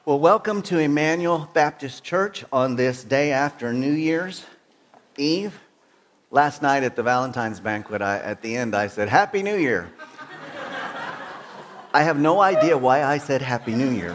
Well, welcome to Emmanuel Baptist Church on this day after New Year's Eve. Last night at the Valentine's banquet, at the end, I said, Happy New Year. I have no idea why I said Happy New Year.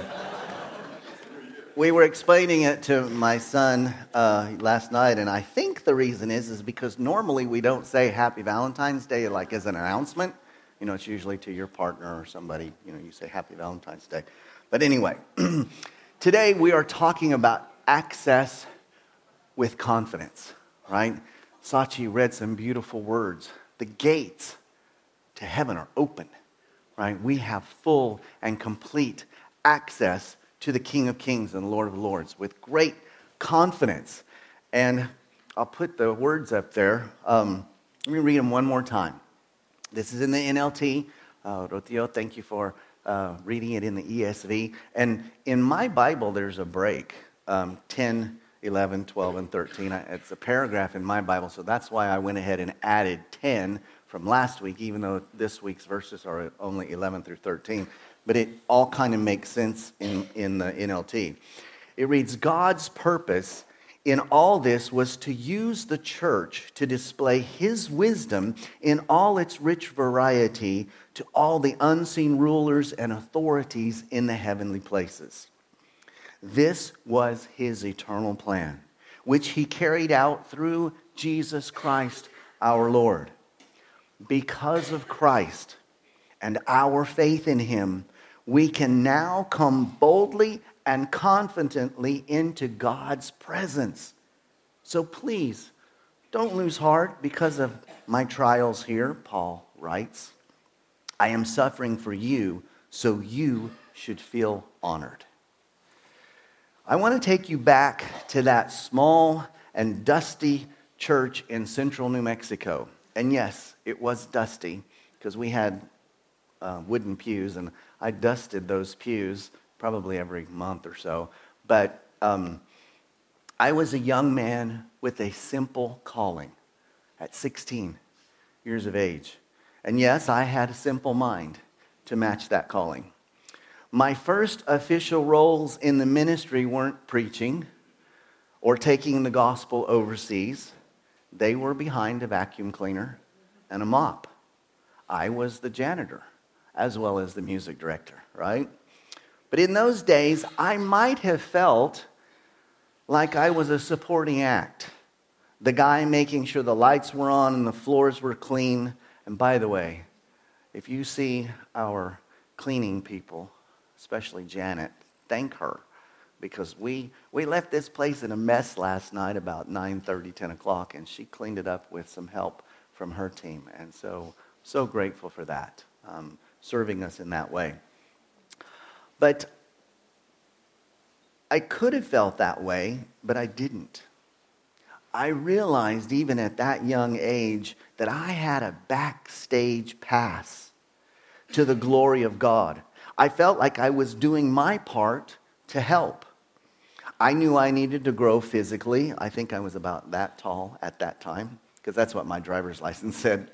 We were explaining it to my son last night, and I think the reason is because normally we don't say Happy Valentine's Day like as an announcement. You know, it's usually to your partner or somebody, you say Happy Valentine's Day. But anyway, today we are talking about access with confidence, right? Sachi read some beautiful words. The gates to heaven are open, right? We have full and complete access to the King of Kings and Lord of Lords with great confidence. And I'll put the words up there. Let me read them one more time. This is in the NLT. Rotio, thank you for reading it in the ESV. And in my Bible, there's a break, 10, 11, 12, and 13. It's a paragraph in my Bible, so that's why I went ahead and added 10 from last week, even though this week's verses are only 11 through 13. But it all kind of makes sense in the NLT. It reads, God's purpose in all this was to use the church to display his wisdom in all its rich variety to all the unseen rulers and authorities in the heavenly places. This was his eternal plan, which he carried out through Jesus Christ our Lord. Because of Christ and our faith in him, we can now come boldly and confidently into God's presence. So please, don't lose heart because of my trials here, Paul writes. I am suffering for you, so you should feel honored. I want to take you back to that small and dusty church in central New Mexico. And yes, it was dusty because we had wooden pews, and I dusted those pews probably every month or so. But I was a young man with a simple calling at 16 years of age. And yes, I had a simple mind to match that calling. My first official roles in the ministry weren't preaching or taking the gospel overseas. They were behind a vacuum cleaner and a mop. I was the janitor as well as the music director, right? But in those days, I might have felt like I was a supporting act. The guy making sure the lights were on and the floors were clean. And by the way, if you see our cleaning people, especially Janet, thank her. Because we left this place in a mess last night about 9:30, 10 o'clock, and she cleaned it up with some help from her team. And so grateful for that, serving us in that way. But I could have felt that way, but I didn't. I realized even at that young age that I had a backstage pass to the glory of God. I felt like I was doing my part to help. I knew I needed to grow physically. I think I was about that tall at that time, because that's what my driver's license said.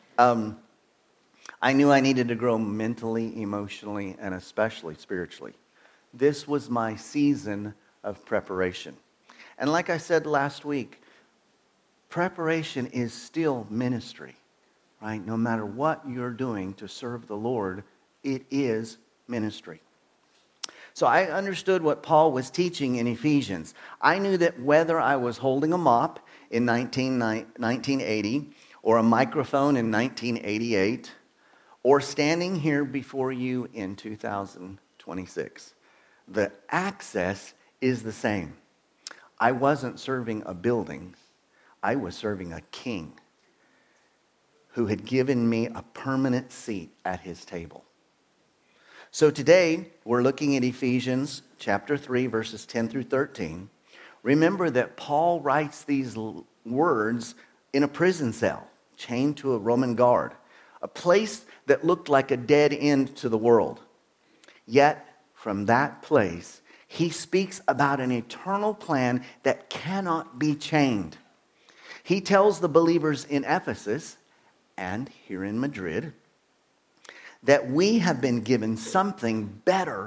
I knew I needed to grow mentally, emotionally, and especially spiritually. This was my season of preparation. And like I said last week, preparation is still ministry, right? No matter what you're doing to serve the Lord, it is ministry. So I understood what Paul was teaching in Ephesians. I knew that whether I was holding a mop in 1980 or a microphone in 1988 or standing here before you in 2026, the access is the same. I wasn't serving a building. I was serving a king who had given me a permanent seat at his table. So today, we're looking at Ephesians chapter 3, verses 10 through 13. Remember that Paul writes these words in a prison cell, chained to a Roman guard, a place that looked like a dead end to the world. Yet, from that place, he speaks about an eternal plan that cannot be chained. He tells the believers in Ephesus and here in Madrid that we have been given something better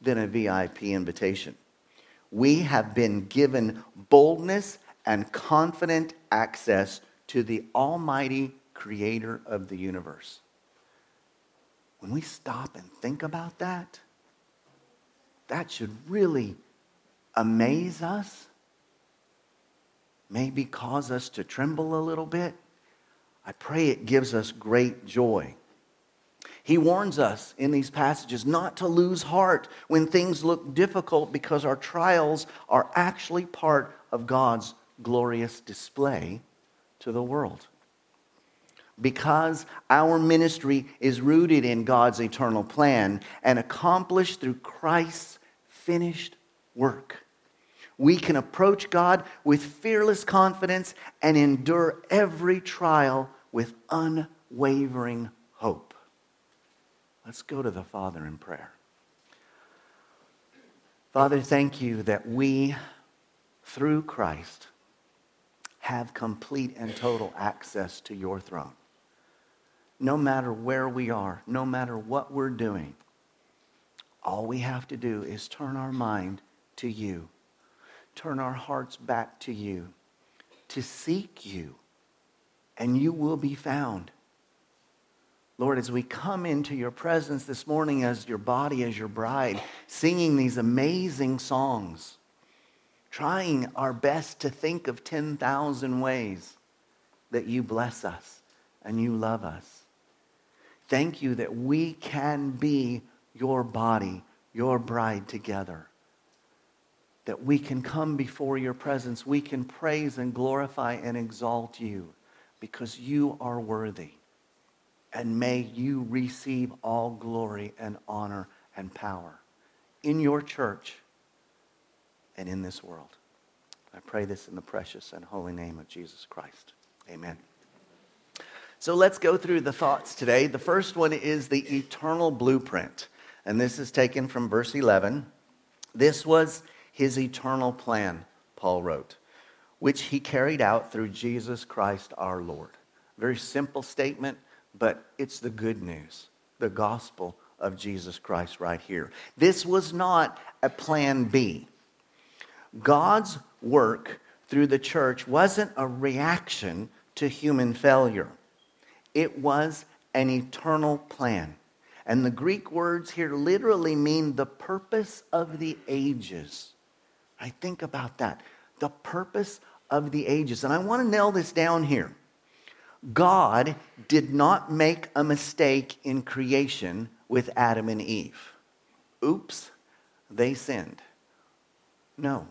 than a VIP invitation. We have been given boldness and confident access to the Almighty Creator of the universe. When we stop and think about that, that should really amaze us, maybe cause us to tremble a little bit. I pray it gives us great joy. He warns us in these passages not to lose heart when things look difficult, because our trials are actually part of God's glorious display to the world. Because our ministry is rooted in God's eternal plan and accomplished through Christ's finished work, we can approach God with fearless confidence and endure every trial with unwavering hope. Let's go to the Father in prayer. Father, thank you that we, through Christ, have complete and total access to your throne. No matter where we are, no matter what we're doing, all we have to do is turn our mind to you, turn our hearts back to you, to seek you, and you will be found. Lord, as we come into your presence this morning as your body, as your bride, singing these amazing songs, trying our best to think of 10,000 ways that you bless us and you love us. Thank you that we can be your body, your bride together. That we can come before your presence. We can praise and glorify and exalt you because you are worthy. And may you receive all glory and honor and power in your church and in this world. I pray this in the precious and holy name of Jesus Christ. Amen. So let's go through the thoughts today. The first one is the eternal blueprint. And this is taken from verse 11. This was his eternal plan, Paul wrote, which he carried out through Jesus Christ our Lord. Very simple statement, but it's the good news, the gospel of Jesus Christ right here. This was not a plan B. God's work through the church wasn't a reaction to human failure. It was an eternal plan. And the Greek words here literally mean the purpose of the ages. I think about that. The purpose of the ages. And I want to nail this down here. God did not make a mistake in creation with Adam and Eve. Oops, they sinned. No.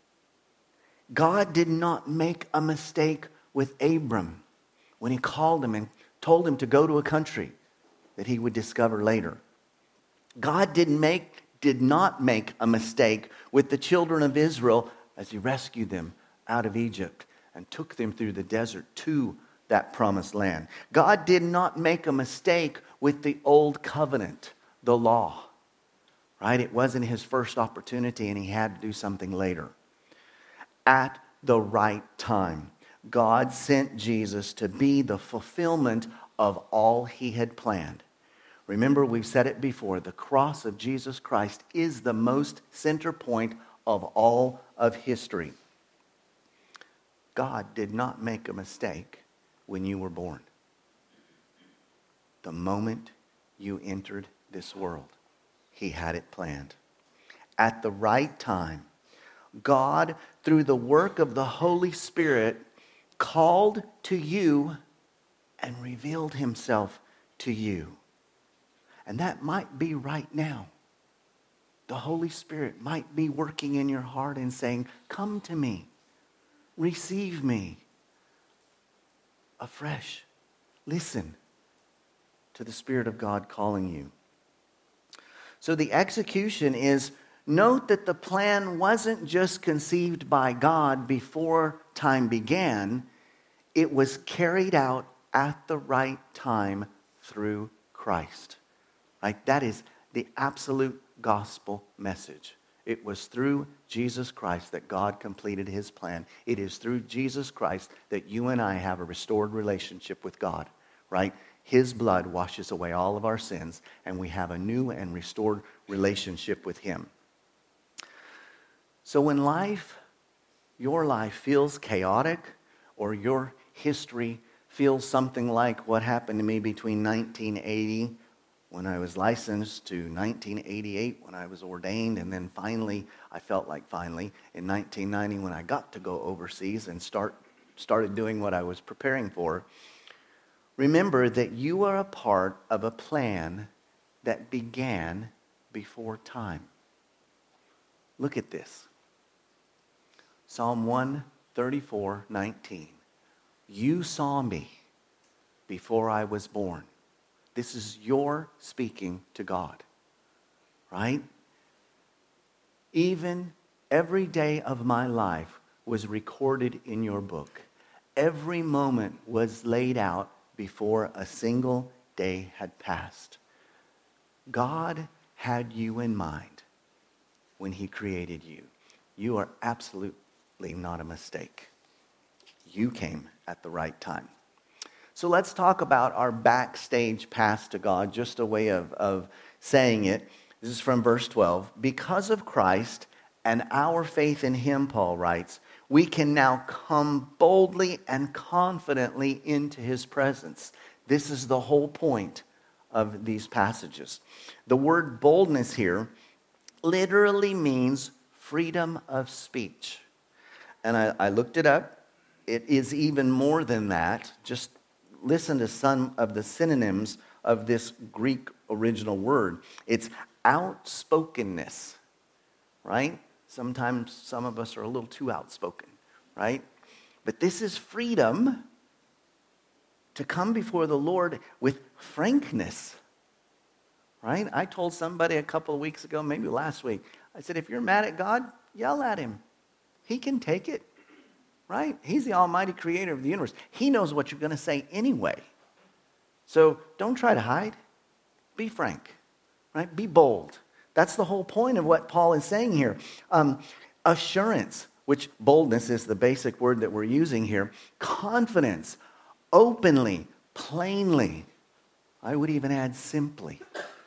God did not make a mistake with Abram when he called him and told him to go to a country that he would discover later. God did not make a mistake with the children of Israel as he rescued them out of Egypt and took them through the desert to that promised land. God did not make a mistake with the old covenant, the law. Right? It wasn't his first opportunity and he had to do something later. At the right time, God sent Jesus to be the fulfillment of all he had planned. Remember, we've said it before, the cross of Jesus Christ is the most center point of all of history. God did not make a mistake when you were born. The moment you entered this world, he had it planned. At the right time, God, through the work of the Holy Spirit, called to you and revealed himself to you. And that might be right now. The Holy Spirit might be working in your heart and saying, come to me, receive me afresh. Listen to the Spirit of God calling you. So the execution is, note that the plan wasn't just conceived by God before time began. It was carried out at the right time through Christ. Right? That is the absolute gospel message. It was through Jesus Christ that God completed his plan. It is through Jesus Christ that you and I have a restored relationship with God. Right? His blood washes away all of our sins, and we have a new and restored relationship with Him. So when your life feels chaotic, or your history feels something like what happened to me between 1980 when I was licensed to 1988 when I was ordained, and then finally, I felt like finally, in 1990 when I got to go overseas and started doing what I was preparing for, remember that you are a part of a plan that began before time. Look at this. Psalm 134:19. You saw me before I was born. This is your speaking to God, right? Even every day of my life was recorded in your book. Every moment was laid out before a single day had passed. God had you in mind when He created you. You are absolutely not a mistake. You came at the right time. So let's talk about our backstage pass to God, just a way of saying it. This is from verse 12. Because of Christ and our faith in Him, Paul writes, we can now come boldly and confidently into His presence. This is the whole point of these passages. The word boldness here literally means freedom of speech. And I looked it up. It is even more than that. Just listen to some of the synonyms of this Greek original word. It's outspokenness, right? Sometimes some of us are a little too outspoken, right? But this is freedom to come before the Lord with frankness, right? I told somebody a couple of weeks ago, maybe last week, I said, if you're mad at God, yell at Him. He can take it, right? He's the almighty creator of the universe. He knows what you're going to say anyway. So don't try to hide. Be frank, right? Be bold. That's the whole point of what Paul is saying here. Assurance, which boldness is the basic word that we're using here. Confidence, openly, plainly. I would even add simply.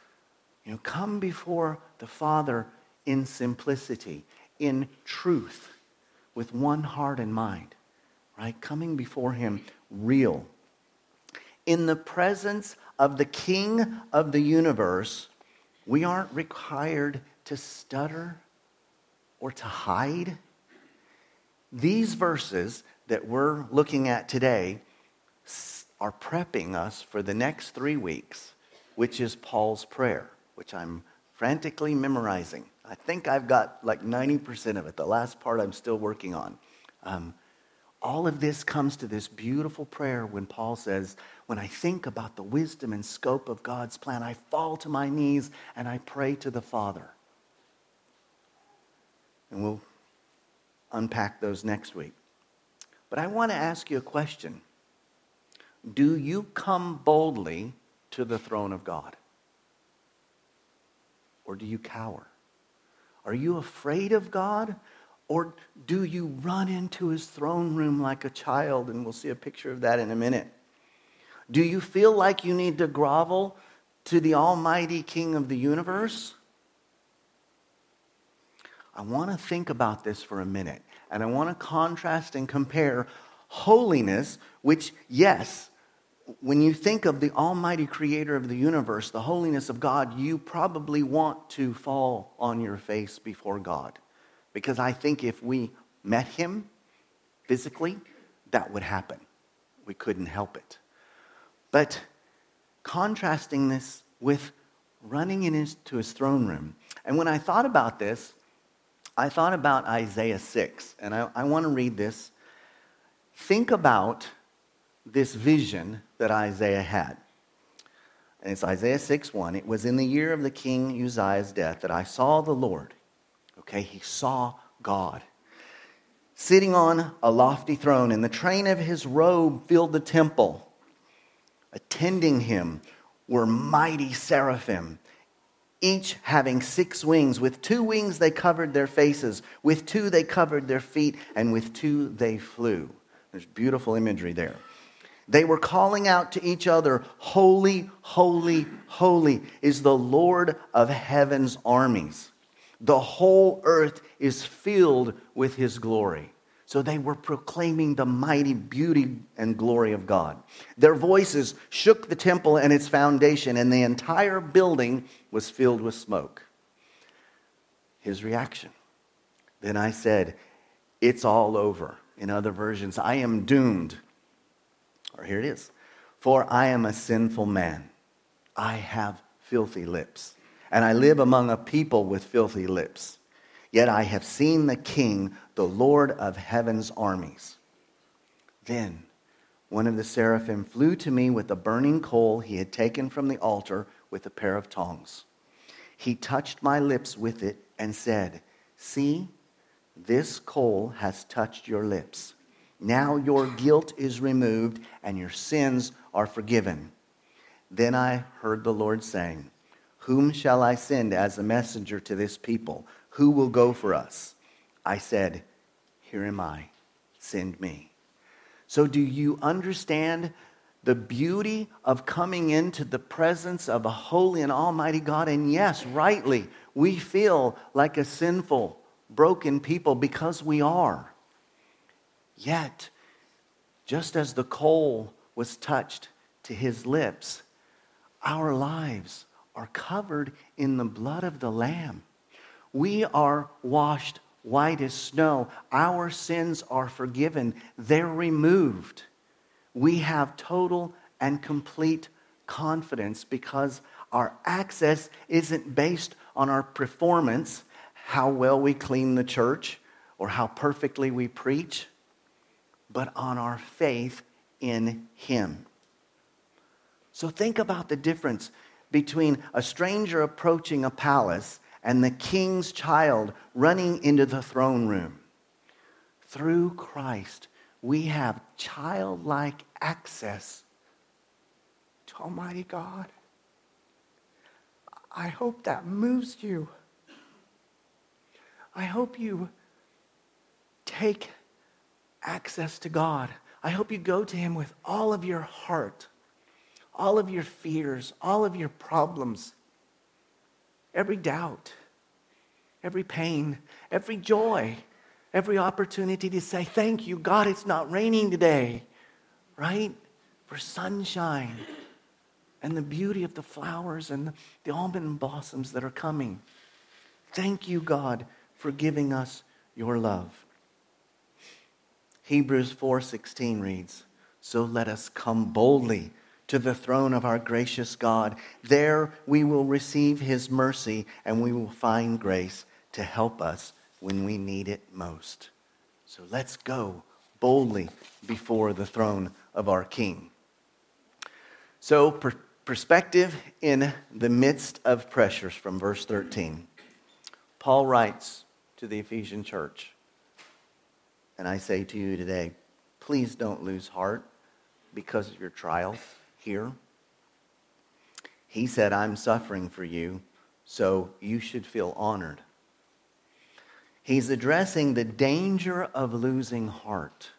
Come before the Father in simplicity, in truth, with one heart and mind, right? Coming before Him real. In the presence of the King of the universe, we aren't required to stutter or to hide. These verses that we're looking at today are prepping us for the next 3 weeks, which is Paul's prayer, which I'm frantically memorizing. I think I've got like 90% of it. The last part I'm still working on. All of this comes to this beautiful prayer when Paul says, when I think about the wisdom and scope of God's plan, I fall to my knees and I pray to the Father. And we'll unpack those next week. But I want to ask you a question. Do you come boldly to the throne of God? Or do you cower? Are you afraid of God? Or do you run into His throne room like a child? And we'll see a picture of that in a minute. Do you feel like you need to grovel to the almighty King of the universe? I want to think about this for a minute. And I want to contrast and compare holiness, which, yes, when you think of the almighty creator of the universe, the holiness of God, you probably want to fall on your face before God. Because I think if we met Him physically, that would happen. We couldn't help it. But contrasting this with running into His throne room. And when I thought about this, I thought about Isaiah 6. And I want to read this. Think about this vision that Isaiah had. And it's Isaiah 6:1. It was in the year of the king Uzziah's death that I saw the Lord. Okay, he saw God sitting on a lofty throne, and the train of His robe filled the temple. Attending Him were mighty seraphim, each having 6 wings. With 2 wings they covered their faces, with 2 they covered their feet, and with 2 they flew. There's beautiful imagery there. They were calling out to each other, "Holy, holy, holy is the Lord of heaven's armies. The whole earth is filled with his glory." So they were proclaiming the mighty beauty and glory of God. Their voices shook the temple and its foundation, and the entire building was filled with smoke. His reaction. Then I said, "It's all over." In other versions, "I am doomed." Or here it is. "For I am a sinful man. I have filthy lips, and I live among a people with filthy lips. Yet I have seen the King, the Lord of heaven's armies." Then one of the seraphim flew to me with a burning coal he had taken from the altar with a pair of tongs. He touched my lips with it and said, "See, this coal has touched your lips. Now your guilt is removed and your sins are forgiven." Then I heard the Lord saying, "Whom shall I send as a messenger to this people? Who will go for us?" I said, "Here am I. Send me." So do you understand the beauty of coming into the presence of a holy and almighty God? And yes, rightly, we feel like a sinful, broken people because we are. Yet, just as the coal was touched to his lips, our lives are covered in the blood of the Lamb. We are washed white as snow. Our sins are forgiven. They're removed. We have total and complete confidence because our access isn't based on our performance, how well we clean the church, or how perfectly we preach, but on our faith in him. So think about the difference between a stranger approaching a palace and the king's child running into the throne room. Through Christ, we have childlike access to Almighty God. I hope that moves you. I hope you take access to God. I hope you go to him with all of your heart, all of your fears, all of your problems, every doubt, every pain, every joy, every opportunity to say, "Thank you, God, it's not raining today," right? For sunshine and the beauty of the flowers and the almond blossoms that are coming. Thank you, God, for giving us your love. Hebrews 4:16 reads, "So let us come boldly to the throne of our gracious God. There we will receive his mercy and we will find grace to help us when we need it most." So let's go boldly before the throne of our King. So perspective in the midst of pressures from verse 13. Paul writes to the Ephesian church, and I say to you today, please don't lose heart because of your trials here. He said, "I'm suffering for you, so you should feel honored." He's addressing the danger of losing heart.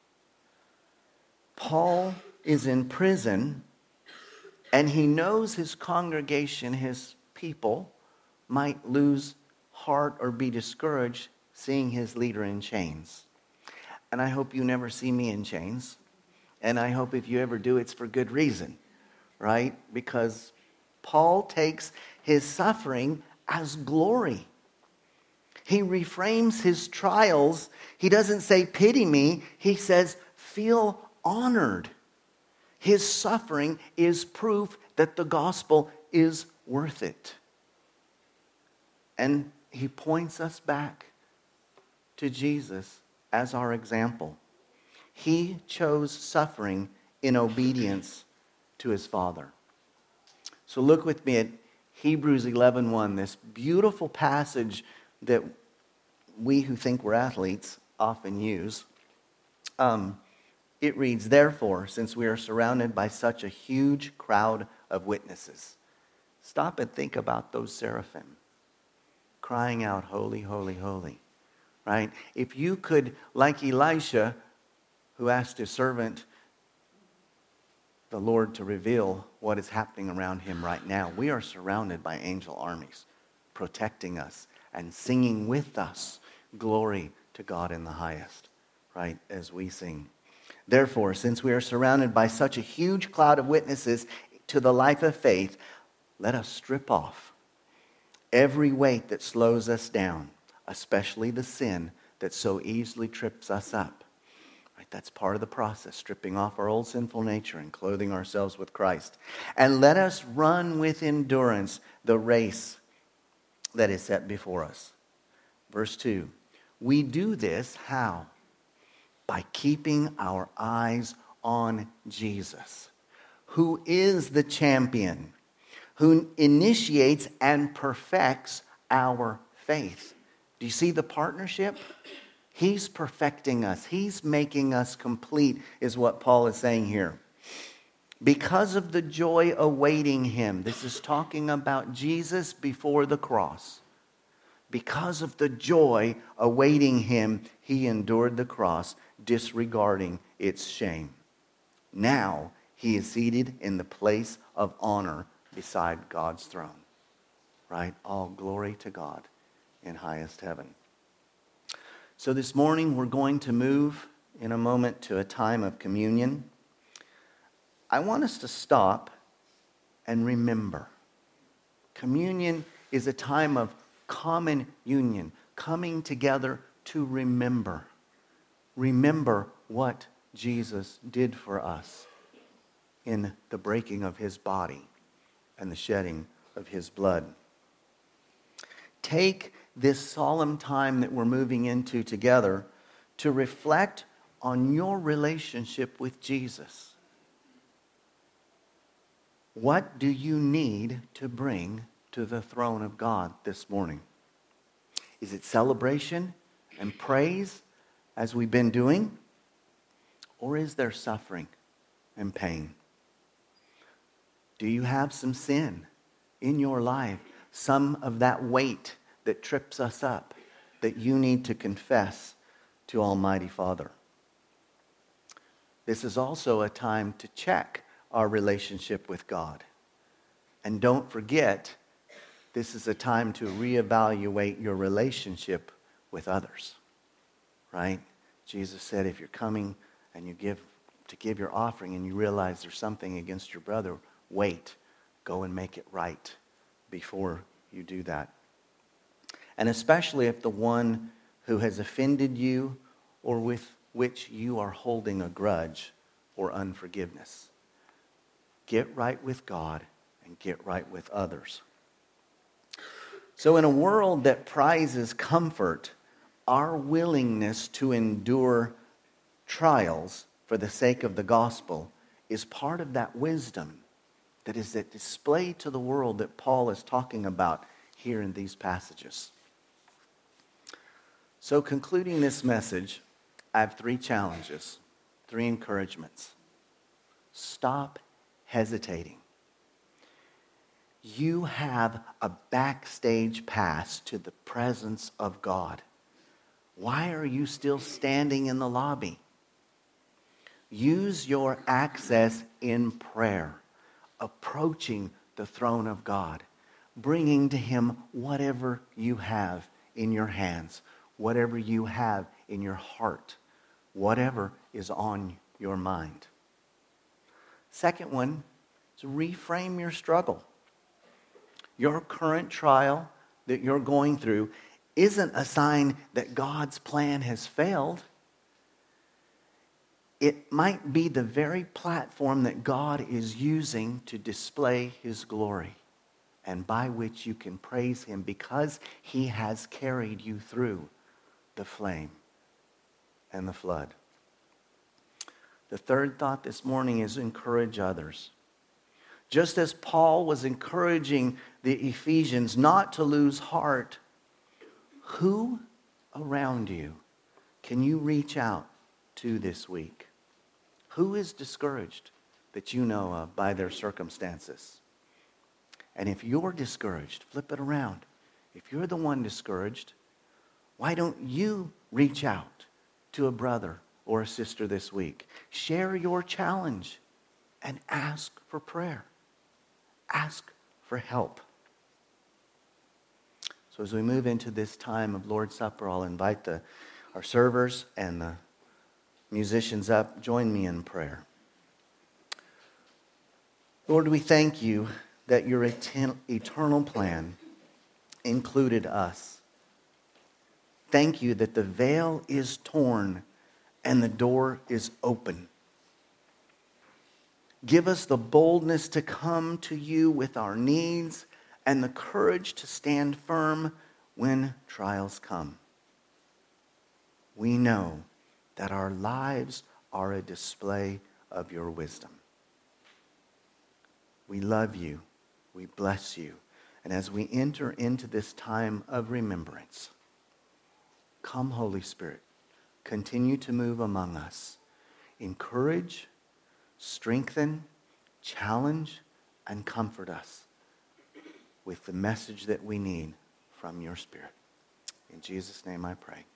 Paul is in prison, and he knows his congregation, his people, might lose heart or be discouraged seeing his leader in chains. And I hope you never see me in chains. And I hope if you ever do, it's for good reason, right? Because Paul takes his suffering as glory. He reframes his trials. He doesn't say, "Pity me." He says, "Feel honored." His suffering is proof that the gospel is worth it. And he points us back to Jesus as our example. He chose suffering in obedience to his Father. So look with me at Hebrews 11:1, this beautiful passage that we who think we're athletes often use. It reads, "Therefore, since we are surrounded by such a huge crowd of witnesses." Stop and think about those seraphim crying out, "Holy, holy, holy." Right? If you could, like Elisha, who asked his servant the Lord to reveal what is happening around him right now. We are surrounded by angel armies protecting us and singing with us, glory to God in the highest, right, as we sing. Therefore, since we are surrounded by such a huge cloud of witnesses to the life of faith, let us strip off every weight that slows us down, especially the sin that so easily trips us up. Right, that's part of the process, stripping off our old sinful nature and clothing ourselves with Christ. And let us run with endurance the race that is set before us. Verse 2, we do this how? By keeping our eyes on Jesus, who is the champion, who initiates and perfects our faith. Do you see the partnership? He's perfecting us. He's making us complete, is what Paul is saying here. Because of the joy awaiting him. This is talking about Jesus before the cross. Because of the joy awaiting him, he endured the cross, disregarding its shame. Now he is seated in the place of honor beside God's throne. Right? All glory to God in highest heaven. So this morning we're going to move in a moment to a time of communion. I want us to stop and remember. Communion is a time of common union, coming together to remember. Remember what Jesus did for us in the breaking of his body and the shedding of his blood. Take this solemn time that we're moving into together to reflect on your relationship with Jesus. What do you need to bring to the throne of God this morning? Is it celebration and praise as we've been doing? Or is there suffering and pain? Do you have some sin in your life? Some of that weight that trips us up that you need to confess to Almighty Father. This is also a time to check our relationship with God. And don't forget, this is a time to reevaluate your relationship with others. Right? Jesus said if you're coming and you give your offering and you realize there's something against your brother, wait. Go and make it right before you do that. And especially if the one who has offended you or with which you are holding a grudge or unforgiveness. Get right with God and get right with others. So in a world that prizes comfort, our willingness to endure trials for the sake of the gospel is part of that wisdom that is that display to the world that Paul is talking about here in these passages. So concluding this message, I have 3 challenges, 3 encouragements. Stop hesitating. You have a backstage pass to the presence of God. Why are you still standing in the lobby? Use your access in prayer, approaching the throne of God, bringing to him whatever you have in your hands, whatever you have in your heart, whatever is on your mind. Second one is reframe your struggle. Your current trial that you're going through isn't a sign that God's plan has failed. It might be the very platform that God is using to display his glory and by which you can praise him because he has carried you through the flame and the flood. The third thought this morning is encourage others. Just as Paul was encouraging the Ephesians not to lose heart, who around you can you reach out to this week? Who is discouraged that you know of by their circumstances? And if you're discouraged, flip it around. If you're the one discouraged, why don't you reach out to a brother or a sister this week? Share your challenge. and ask for prayer. Ask for help. So as we move into this time of Lord's Supper, I'll invite our servers and the musicians up. Join me in prayer. Lord, we thank you that your eternal plan included us. Thank you that the veil is torn and the door is open. Give us the boldness to come to you with our needs and the courage to stand firm when trials come. We know that our lives are a display of your wisdom. We love you. We bless you. And as we enter into this time of remembrance, come, Holy Spirit, continue to move among us. Encourage, strengthen, challenge, and comfort us with the message that we need from your Spirit. In Jesus' name I pray.